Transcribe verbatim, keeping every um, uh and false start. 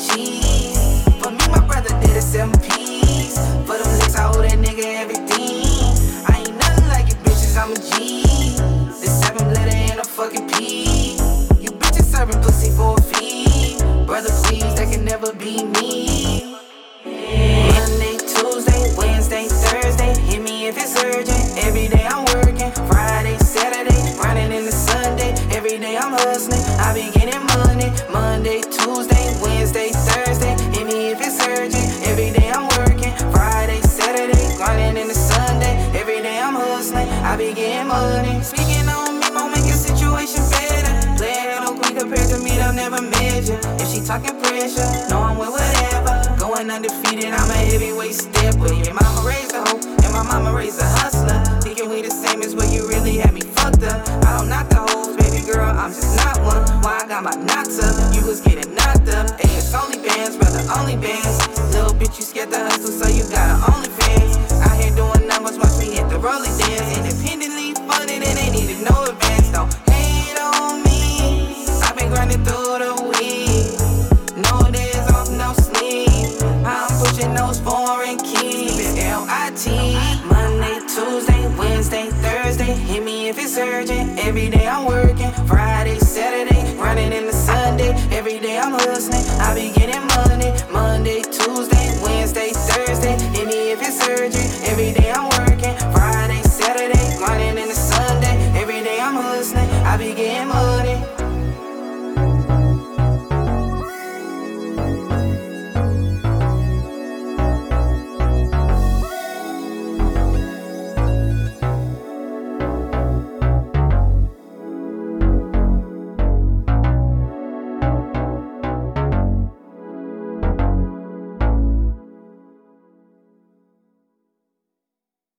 cheese. For me, my brother did a seven piece. For them licks, I owe that nigga everything. I ain't nothing like you bitches, I'm a G. The seven letter and a fucking P. You bitches serving pussy for a fee. Brother, please, that can never be me. Monday, Tuesday, Wednesday, Thursday, hit me if it's urgent. Every day I'm working. Friday, Saturday, running into Sunday. Every day I'm hustling, I be getting money. Monday, Tuesday, Wednesday, Thursday, hit me if it's urgent. Every day I'm working. Friday, Saturday, running into Sunday. Every day I'm hustling, I be getting money. Speaking on me, won't make your situation better. Player no queen compared to me, they'll never measure. If she talking pressure, know I'm with whatever. Going undefeated, I'm a heavyweight stepper. Your mama raised a hoe, and my mama raised a hustler. Thinking we the same as where you really had me fucked up. I don't knock the hoes, baby girl, I'm just not one. Why I got my knots up, you was getting knocked up. Hey, it's only bands, brother, only bands. Little bitch, you scared to hustle, so you got an OnlyFans. Out here doing numbers, watch me hit the rolling dance. Independently funded, and they needed no advance. Don't hate on me, I've been grinding through the week. No days off, no sleep. I'm pushing those foreign keys. L I T. Monday, Tuesday, Wednesday, Thursday, hit me if it's urgent. Every day I'm working. Friday, Saturday, running into Sunday. Every day I'm hustling, I be getting money. Monday, Tuesday, Wednesday, Thursday, hit me if it's urgent. Every day I'm working. Friday, Saturday, running into Sunday. Every day I'm hustling, I be getting money.